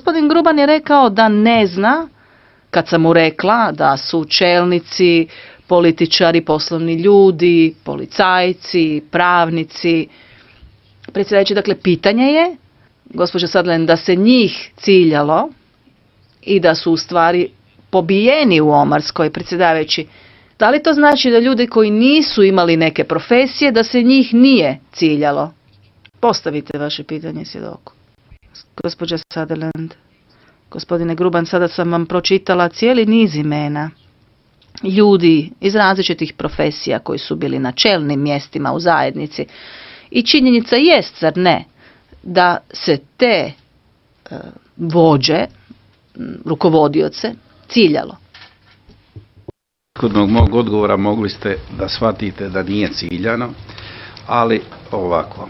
gospodin Gruban je rekao da ne zna, kad sam mu rekla da su čelnici, političari, poslovni ljudi, policajci, pravnici. Predsjedavajući, dakle, pitanje je, gospođa Sutherland, da se njih ciljalo i da su u stvari pobijeni u Omarskoj. Predsjedavajući, da li to znači da ljudi koji nisu imali neke profesije, da se njih nije ciljalo? Postavite vaše pitanje svjedoku. Gospođa Sutherland, gospodine Gruban, sada sam vam pročitala cijeli niz imena ljudi iz različitih profesija koji su bili na čelnim mjestima u zajednici. I činjenica jest, zar ne, da se te vođe, rukovodioce, ciljalo. Kod mog odgovora mogli ste da shvatite da nije ciljano, ali ovako.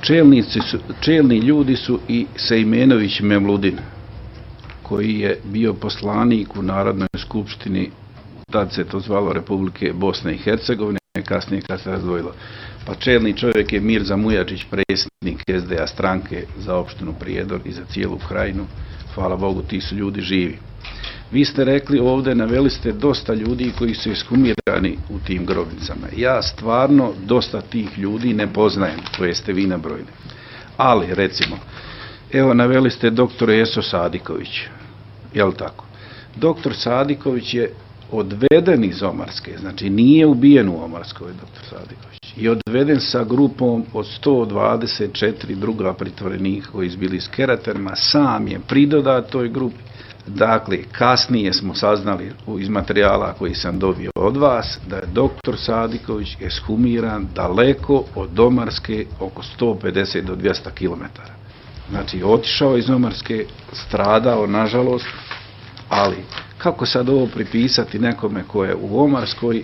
Čelni ljudi su i Sejmenović Mevludin, koji je bio poslanik u Narodnoj skupštini, tad se to zvalo Republike Bosne i Hercegovine, kasnije kad se razdvojilo. Pa čelni čovjek je Mirza Mujačić, predsjednik SDA stranke za opštinu Prijedor i za cijelu Krajinu. Hvala Bogu, ti su ljudi živi. Vi ste rekli ovdje, naveli ste dosta ljudi koji su ekshumirani u tim grobnicama. Ja stvarno dosta tih ljudi ne poznajem, koje ste vi nabrojili. Ali, recimo, evo naveli ste doktor Eso Sadiković, jel tako? Doktor Sadiković je odveden iz Omarske, znači nije ubijen u Omarskoj, doktor Sadiković, i odveden sa grupom od 124 druga pritvorenika koji su bili s Keraterima, sam je pridodat toj grupi. Dakle, kasnije smo saznali iz materijala koji sam dobio od vas da je doktor Sadiković ekshumiran daleko od Omarske, oko 150 do 200 km. Znači, otišao iz Omarske, stradao, nažalost, ali kako sad ovo pripisati nekome ko je u Omarskoj,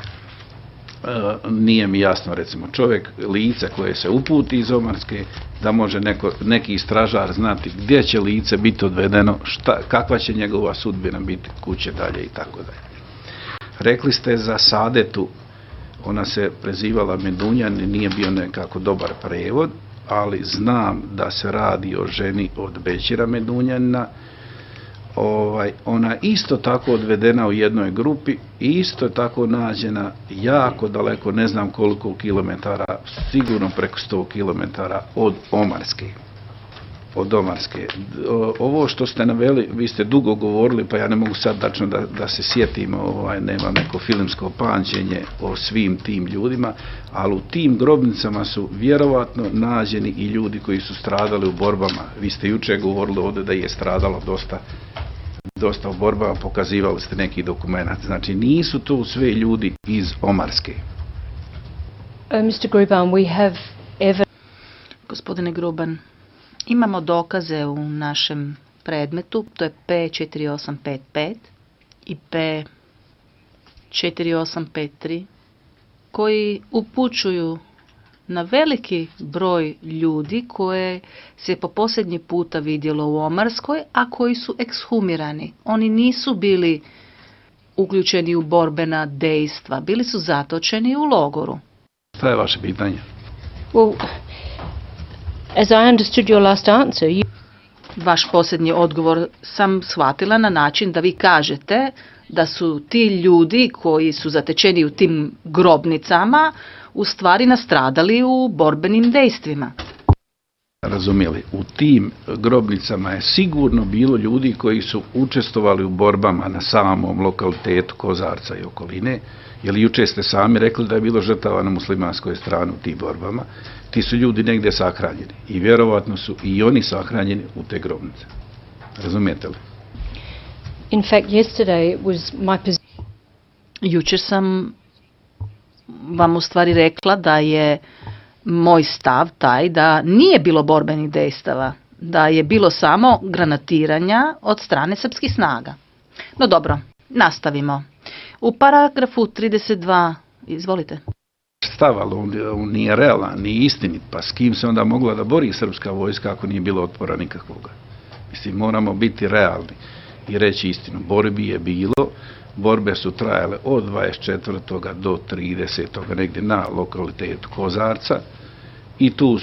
nije mi jasno. Recimo, čovjek, lice koje se uputi iz Omarske, da može neki stražar znati gdje će lice biti odvedeno, kakva će njegova sudbina biti, kuće dalje i tako dalje. Rekli ste za Sadetu, ona se prezivala Medunjan i nije bio nekako dobar prevod, ali znam da se radi o ženi od Bećira Medunjanina. Ona isto tako odvedena u jednoj grupi i isto tako nađena jako daleko, ne znam koliko kilometara, sigurno preko 100 kilometara od Omarske. Ovo što ste naveli, vi ste dugo govorili, pa ja ne mogu sad tačno da se sjetim, nemam neko filmsko pamćenje o svim tim ljudima, ali u tim grobnicama su vjerovatno nađeni i ljudi koji su stradali u borbama. Vi ste juče govorili ovdje da je stradalo dosta u borbama, pokazivali ste neki dokument. Znači, nisu to sve ljudi iz Omarske. Mr. Gruban, we have Gospodine Gruban, imamo dokaze u našem predmetu, to je P4855 i P4853, koji upućuju na veliki broj ljudi koje se po posljednji puta vidjelo u Omarskoj, a koji su ekshumirani. Oni nisu bili uključeni u borbena dejstva, bili su zatočeni u logoru. Šta je vaše pitanje? well, as I understood your last answer, Vaš posljednji odgovor sam shvatila na način da vi kažete da su ti ljudi koji su zatečeni u tim grobnicama u stvari nastradali u borbenim dejstvima. Razumjeli, u tim grobnicama je sigurno bilo ljudi koji su učestvovali u borbama na samom lokalitetu Kozarca i okoline, jer juče ste sami rekli da je bilo žrtava na muslimanskoj strani u tim borbama. Ti su ljudi negdje sahranjeni i vjerovatno su i oni sahranjeni u te grobnice. Razumijete li? in fact, yesterday it was my position. Jučer sam vam u stvari rekla da je moj stav taj da nije bilo borbenih dejstava, da je bilo samo granatiranja od strane srpskih snaga. No dobro, nastavimo. U paragrafu 32, izvolite. Stav, ali on nije realan, nije istinit, pa s kim se onda mogla da bori srpska vojska ako nije bilo otpora nikakvoga? Mislim, moramo biti realni i reći istinu. Borbi je bilo, borbe su trajale od 24. do 30. negdje na lokalitetu Kozarca i tu su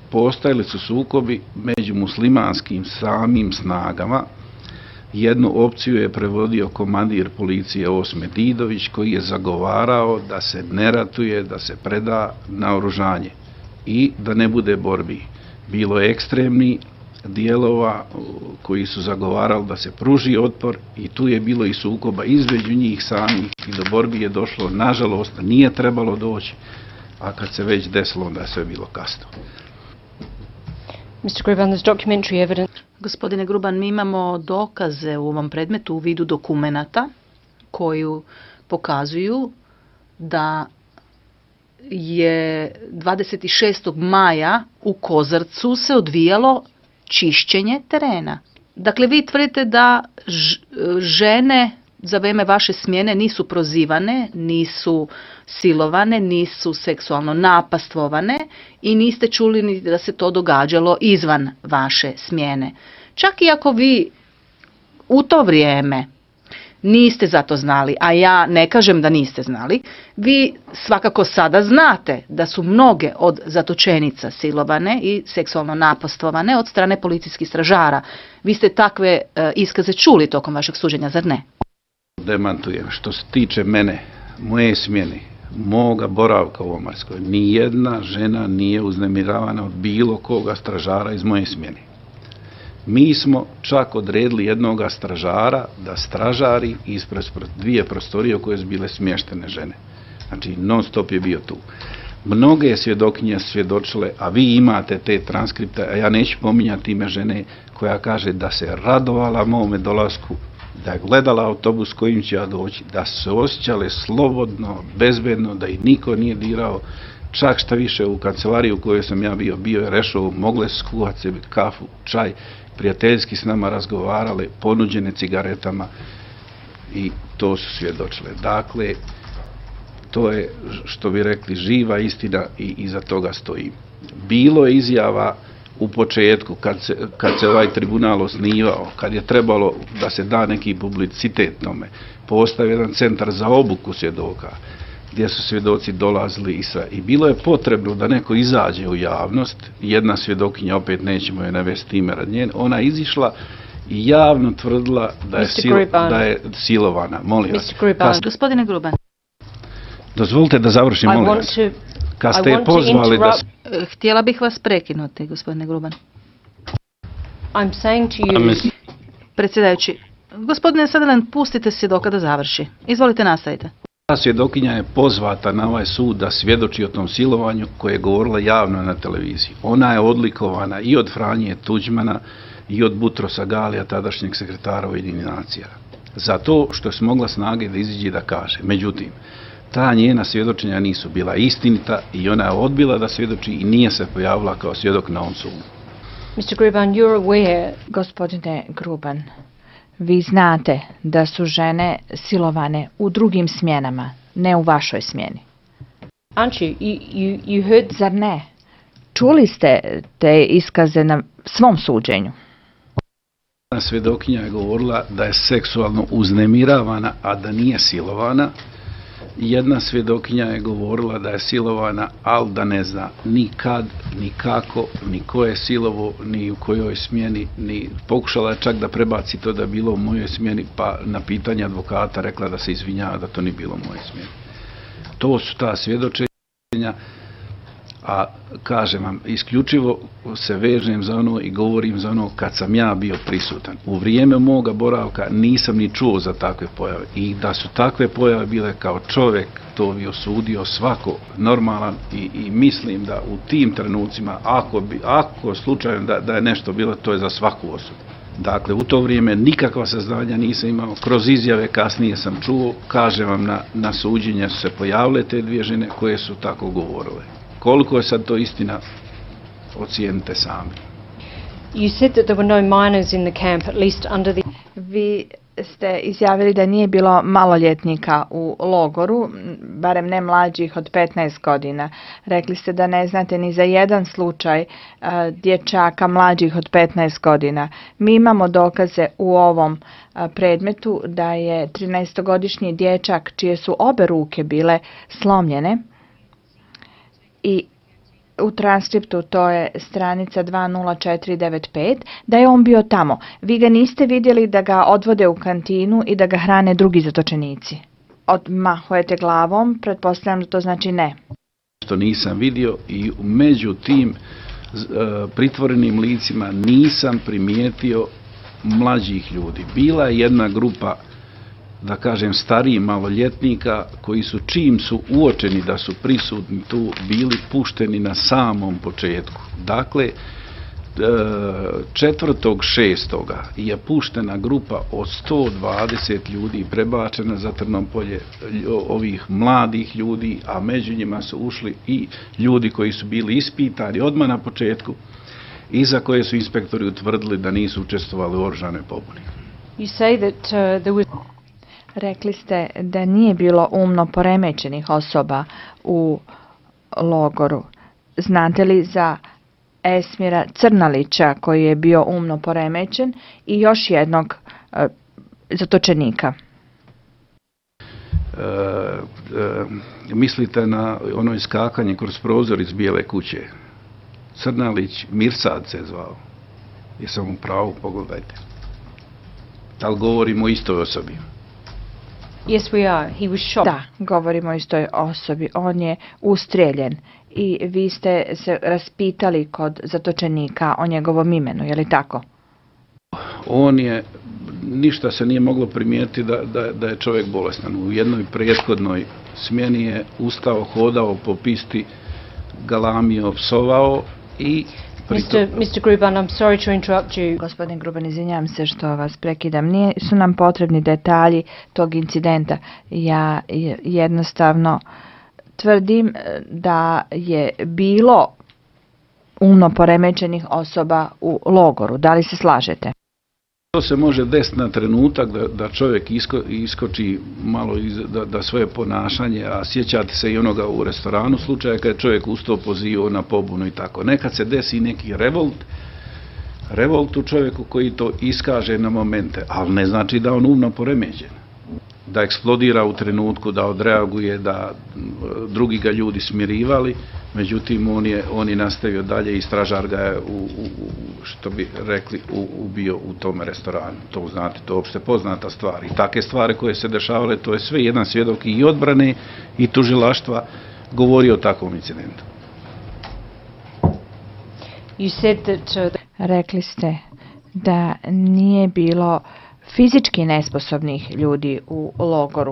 postojali su sukobi među muslimanskim samim snagama. Jednu opciju je prevodio komandir policije Osme Didović, koji je zagovarao da se ne ratuje, da se preda naoružanje i da ne bude borbi. Bilo je ekstremni dijelova koji su zagovarali da se pruži otpor i tu je bilo i sukoba između njih samih i do borbi je došlo. Nažalost, nije trebalo doći, a kad se već desilo, onda je sve bilo kasno. Mr. Gruban, there's documentary evidence. Gospodine Gruban, mi imamo dokaze u ovom predmetu u vidu dokumenata koju pokazuju da je 26. maja u Kozarcu se odvijalo čišćenje terena. Dakle, vi tvrdite da žene za vrijeme vaše smjene nisu prozivane, nisu silovane, nisu seksualno napastvovane i niste čuli ni da se to događalo izvan vaše smjene. Čak i ako vi u to vrijeme niste za to znali, a ja ne kažem da niste znali, vi svakako sada znate da su mnoge od zatočenica silovane i seksualno napastvovane od strane policijskih stražara. Vi ste takve iskaze čuli tokom vašeg suđenja, zar ne? Demantujem. Što se tiče mene, moje smjene, moga boravka u Omarskoj, nijedna žena nije uznemiravana od bilo koga stražara iz moje smjene. Mi smo čak odredili jednoga stražara da stražari ispred dvije prostorije u koje su bile smještene žene. Znači, non stop je bio tu. Mnoge svjedokinje svjedočile, a vi imate te transkripte, a ja neću pominjati ime žene koja kaže da se radovala mome dolasku, da je gledala autobus kojim će ja doći, da su se osjećale slobodno, bezbedno, da ih niko nije dirao. Čak šta više u kancelariji u kojoj sam ja bio je rešao, mogle skuhati sebi kafu, čaj, prijateljski s nama razgovarale, ponuđene cigaretama i to su svjedočile. Dakle, to je, što bi rekli, živa istina i iza toga stoji. Bilo je izjava u početku, kad se ovaj tribunal osnivao, kad je trebalo da se da neki publicitet tome, postavio jedan centar za obuku svjedoka, gdje su svjedoci dolazili i bilo je potrebno da neko izađe u javnost. Jedna svjedokinja, opet nećemo je navesti ime rad njen, ona je izišla i javno tvrdila da je silovana. Molim vas. Gospodine Gruban. Dozvolite da završim, molim vas. Kad ste je pozvali da... Htjela bih vas prekinuti, gospodine Gruban. I'm saying to you... Predsjedajući, gospodine Sutherland, pustite svjedoka da završi. Izvolite, nastavite. Ta svjedokinja je pozvata na ovaj sud da svjedoči o tom silovanju koje je govorila javno na televiziji. Ona je odlikovana i od Franje Tuđmana i od Butrosa Galija, tadašnjeg sekretara Ujedinjenih nacija, za to što je smogla snage da iziđe da kaže. Međutim, ta njena svjedočenja nisu bila istinita i ona je odbila da svjedoči i nije se pojavila kao svjedok na ovom sudu. Mr. Gruban, you're aware... Gospodine Gruban, vi znate da su žene silovane u drugim smjenama, ne u vašoj smjeni. Aren't you? You heard... Zar ne? Čuli ste te iskaze na svom suđenju. Svjedokinja je govorila da je seksualno uznemiravana, a da nije silovana. Jedna svjedokinja je govorila da je silovana, ali da ne zna ni kad, ni kako, ni ko je silovo, ni u kojoj smjeni, ni pokušala je čak da prebaci to da je bilo u mojoj smjeni, pa na pitanje advokata rekla da se izvinjava da to nije bilo u mojoj smjeni. To su ta svjedočenja, a kažem vam, isključivo se vežem za ono i govorim za ono kad sam ja bio prisutan. U vrijeme moga boravka nisam ni čuo za takve pojave i da su takve pojave bile kao čovjek, to bi osudio svako normalan i mislim da u tim trenucima, ako slučajno da je nešto bilo, to je za svaku osudu. Dakle, u to vrijeme nikakva saznanja nisam imao, kroz izjave kasnije sam čuo, kažem vam, na suđenja su se pojavile te dvije žene koje su tako govorile. Koliko je sad to istina, ocijenite sami. You said that there were no minors in the camp, at least under the... Vi ste izjavili da nije bilo maloljetnika u logoru, barem ne mlađih od 15 godina. Rekli ste da ne znate ni za jedan slučaj dječaka mlađih od 15 godina. Mi imamo dokaze u ovom predmetu da je 13-godišnji dječak čije su obe ruke bile slomljene i u transkriptu, to je stranica 20495, da je on bio tamo. Vi ga niste vidjeli da ga odvode u kantinu i da ga hrane drugi zatočenici. Odmahujete glavom, pretpostavljam da to znači ne. Što nisam vidio i među tim pritvorenim licima nisam primijetio mlađih ljudi. Bila je jedna grupa, da kažem, starijih maloljetnika koji su, čim su uočeni da su prisutni tu, bili pušteni na samom početku. Dakle, 4.6. je puštena grupa od 120 ljudi prebačena za Trnopolje, ovih mladih ljudi, a među njima su ušli i ljudi koji su bili ispitani odmah na početku i za koje su inspektori utvrdili da nisu učestvovali u oružanoj pobuni. You say that there was... Rekli ste da nije bilo umno poremećenih osoba u logoru. Znate li za Esmira Crnalića koji je bio umno poremećen i još jednog zatočenika? Mislite na ono iskakanje kroz prozor iz Bijele kuće? Crnalić, Mirsad se zvao. Jesam u pravu, pogledajte. Da li govorimo o istoj osobi? Yes, we are. He was shot. Da, govorimo o istoj osobi. On je ustrijeljen i vi ste se raspitali kod zatočenika o njegovom imenu, je li tako? On je, ništa se nije moglo primijetiti da je čovjek bolestan. U jednoj prethodnoj smjeni je ustao, hodao po pisti, galamio, psovao i... Mr. Gruban, I'm sorry to interrupt you. Gospodin Gruban, izvinjavam se što vas prekidam. Nisu nam potrebni detalji tog incidenta. Ja jednostavno tvrdim da je bilo umno poremećenih osoba u logoru. Da li se slažete? To se može desiti na trenutak da čovjek iskoči malo da svoje ponašanje, a sjećate se i onoga u restoranu slučaja kad je čovjek ustao, pozivao na pobunu i tako. Nekad se desi neki revolt u čovjeku koji to iskaže na momente, ali ne znači da on umno poremećen. Da eksplodira u trenutku, da odreaguje, da drugi ga ljudi smirivali, međutim on je nastavio dalje i stražar ga je, što bi rekli, ubio u tom restoranu. To znate, to je opšte poznata stvar. I takve stvari koje se dešavale, to je sve jedan svjedok i odbrane i tužilaštva govori o takvom incidentu. Rekli ste da nije bilo fizički nesposobnih ljudi u logoru.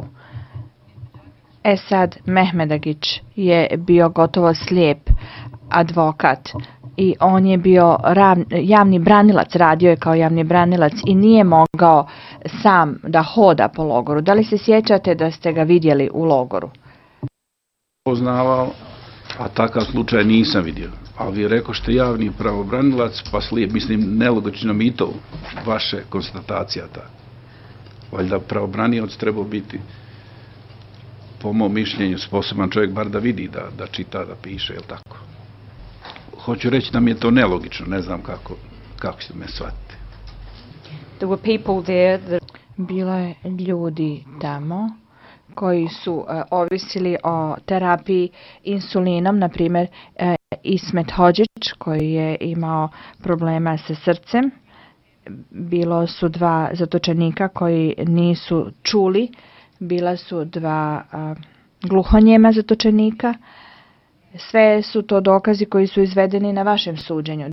Esad Mehmedagić je bio gotovo slijep advokat i on je bio javni branilac, radio je kao javni branilac i nije mogao sam da hoda po logoru. Da li se sjećate da ste ga vidjeli u logoru? Poznavao, a takav slučaj nisam vidio. Ali vi rekošte javni pravobranilac, pa slijep, mislim, nelogično mi to, vaše konstatacija ta. Valjda pravobranioc treba biti, po mom mišljenju, sposoban čovjek bar da vidi, da čita, da piše, je li tako? Hoću reći da mi je to nelogično, ne znam kako ćete me shvatiti. Bilo je ljudi tamo koji su ovisili o terapiji insulinom, na primjer Ismet Hodžić koji je imao problema sa srcem. Bilo su dva zatočenika koji nisu čuli, bila su dva gluhonijema zatočenika. Sve su to dokazi koji su izvedeni na vašem suđenju.